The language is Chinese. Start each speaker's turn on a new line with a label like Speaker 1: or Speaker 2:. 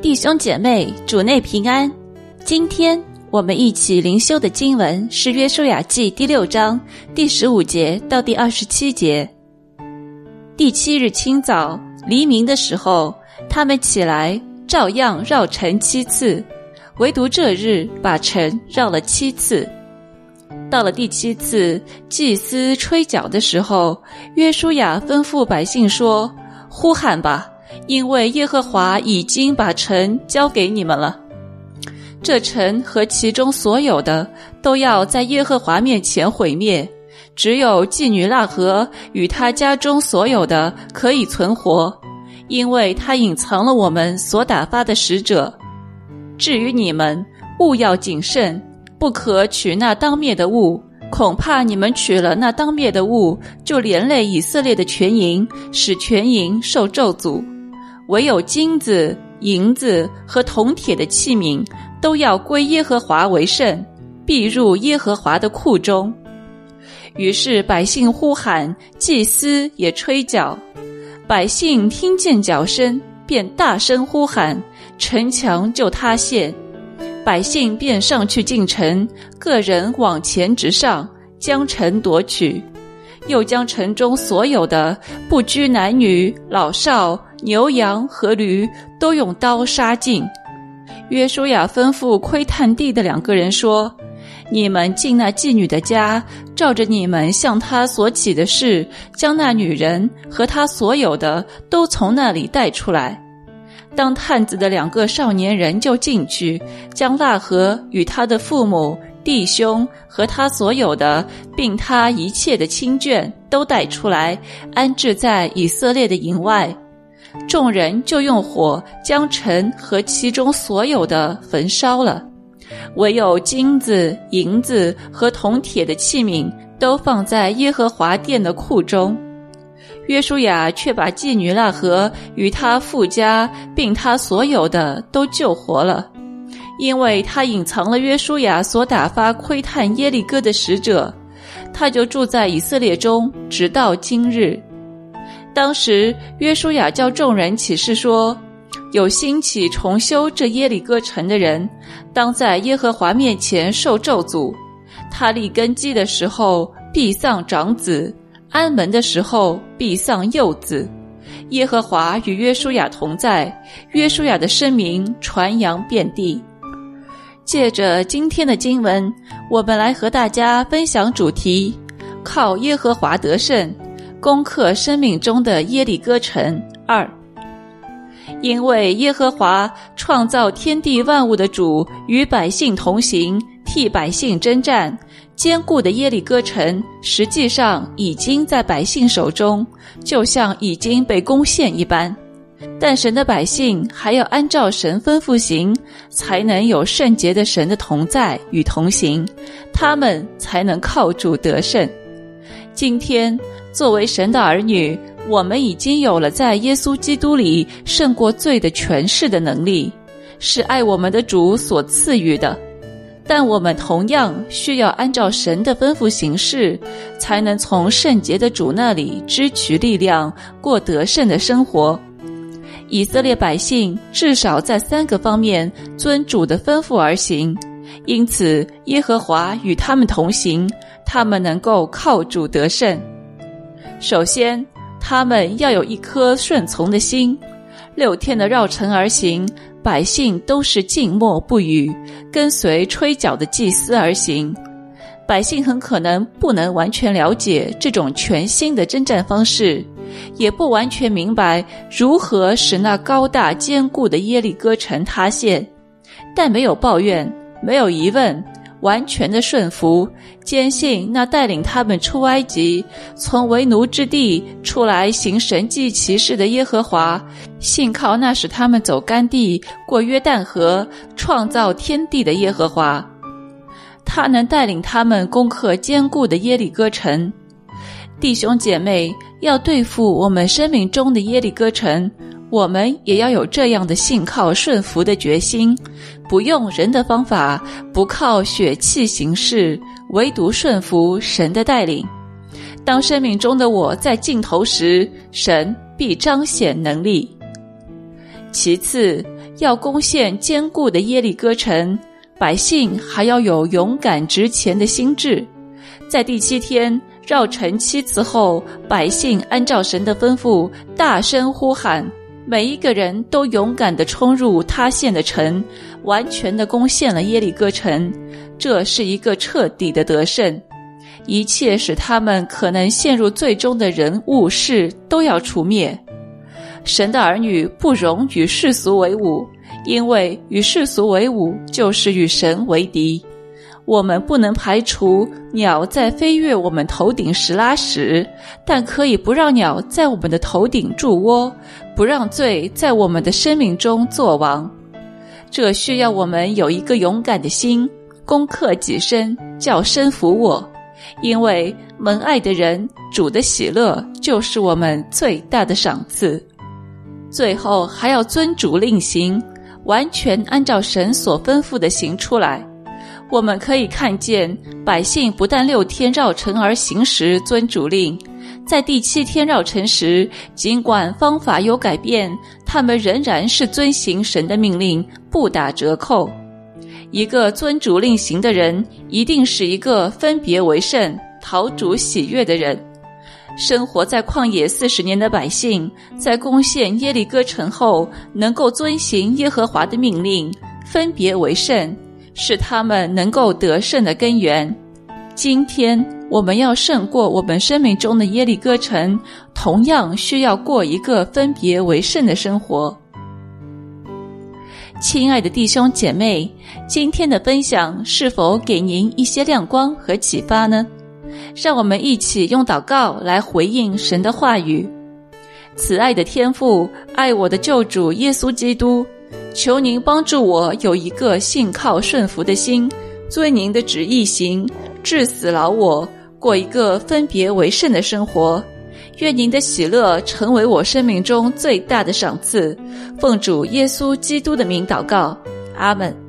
Speaker 1: 弟兄姐妹，主内平安。今天我们一起灵修的经文是约书亚记第6章第15节到第27节。第7日清早，黎明的时候，他们起来，照样绕城7次，唯独这日把城绕了7次。到了第7次，祭司吹角的时候，约书亚吩咐百姓说：呼喊吧，因为耶和华已经把城交给你们了。这城和其中所有的都要在耶和华面前毁灭，只有妓女喇合与她家中所有的可以存活，因为她隐藏了我们所打发的使者。至于你们，务要谨慎，不可取那当灭的物，恐怕你们取了那当灭的物，就连累以色列的全营，使全营受咒诅。唯有金子、银子和铜铁的器皿，都要归耶和华为圣，必入耶和华的库中。于是百姓呼喊，祭司也吹角。百姓听见角声，便大声呼喊，城墙就塌陷。百姓便上去进城，个人往前直上，将城夺取。又将城中所有的，不拘男女、老少、牛羊和驴，都用刀杀尽。约书亚吩咐窥探地的2个人说：你们进那妓女的家，照着你们向她所起的事，将那女人和她所有的都从那里带出来。当探子的2个少年人就进去，将喇合与他的父母、弟兄和他所有的，并他一切的亲眷都带出来，安置在以色列的营外。众人就用火将城和其中所有的焚烧了，唯有金子、银子和铜铁的器皿都放在耶和华殿的库中。约书亚却把妓女喇合与他父家并他所有的都救活了，因为他隐藏了约书亚所打发窥探耶利哥的使者，他就住在以色列中，直到今日。当时约书亚叫众人起誓说：有兴起重修这耶利哥城的人，当在耶和华面前受咒诅。他立根基的时候，必丧长子；安门的时候，必丧幼子。耶和华与约书亚同在，约书亚的声名传扬遍地。借着今天的经文，我们来和大家分享主题：靠耶和华得胜，攻克生命中的耶利哥城2。因为耶和华创造天地万物的主与百姓同行，替百姓征战，坚固的耶利哥城实际上已经在百姓手中，就像已经被攻陷一般。但神的百姓还要按照神吩咐行，才能有圣洁的神的同在与同行，他们才能靠主得胜。今天作为神的儿女，我们已经有了在耶稣基督里胜过罪的权势的能力，是爱我们的主所赐予的。但我们同样需要按照神的吩咐行事，才能从圣洁的主那里支取力量，过得胜的生活。以色列百姓至少在3个方面遵主的吩咐而行，因此耶和华与他们同行，他们能够靠主得胜。首先，他们要有一颗顺从的心。6天的绕城而行，百姓都是静默不语，跟随吹角的祭司而行。百姓很可能不能完全了解这种全新的征战方式，也不完全明白如何使那高大坚固的耶利哥城塌陷，但没有抱怨，没有疑问，完全的顺服，坚信那带领他们出埃及，从为奴之地出来行神迹奇事的耶和华，信靠那使他们走干地，过约旦河，创造天地的耶和华。他能带领他们攻克坚固的耶利哥城。弟兄姐妹，要对付我们生命中的耶利哥城，我们也要有这样的信靠顺服的决心，不用人的方法，不靠血气行事，唯独顺服神的带领。当生命中的我在尽头时，神必彰显能力。其次， 要攻陷坚固的耶利哥城，百姓还要有勇敢直前的心志。在第7天绕城7次后，百姓按照神的吩咐大声呼喊，每一个人都勇敢地冲入塌陷的城，完全地攻陷了耶利哥城。这是一个彻底的得胜，一切使他们可能陷入最终的人物事都要除灭。神的儿女不容与世俗为伍，因为与世俗为伍就是与神为敌。我们不能排除鸟在飞越我们头顶时拉屎，但可以不让鸟在我们的头顶筑窝，不让罪在我们的生命中作王。这需要我们有一个勇敢的心，攻克己身，叫身服我。因为蒙爱的人，主的喜乐就是我们最大的赏赐。最后还要遵主令行，完全按照神所吩咐的行出来。我们可以看见，百姓不但6天绕城而行时遵主令，在第7天绕城时，尽管方法有改变，他们仍然是遵行神的命令，不打折扣。一个遵主令行的人，一定是一个分别为圣、讨主喜悦的人。生活在旷野40年的百姓，在攻陷耶利哥城后，能够遵行耶和华的命令，分别为圣，是他们能够得胜的根源。今天我们要胜过我们生命中的耶利哥城，同样需要过一个分别为圣的生活。亲爱的弟兄姐妹，今天的分享是否给您一些亮光和启发呢？让我们一起用祷告来回应神的话语。慈爱的天父，爱我的救主耶稣基督，求您帮助我有一个信靠顺服的心，遵您的旨意行，治死老我，过一个分别为圣的生活。愿您的喜乐成为我生命中最大的赏赐。奉主耶稣基督的名祷告，阿们。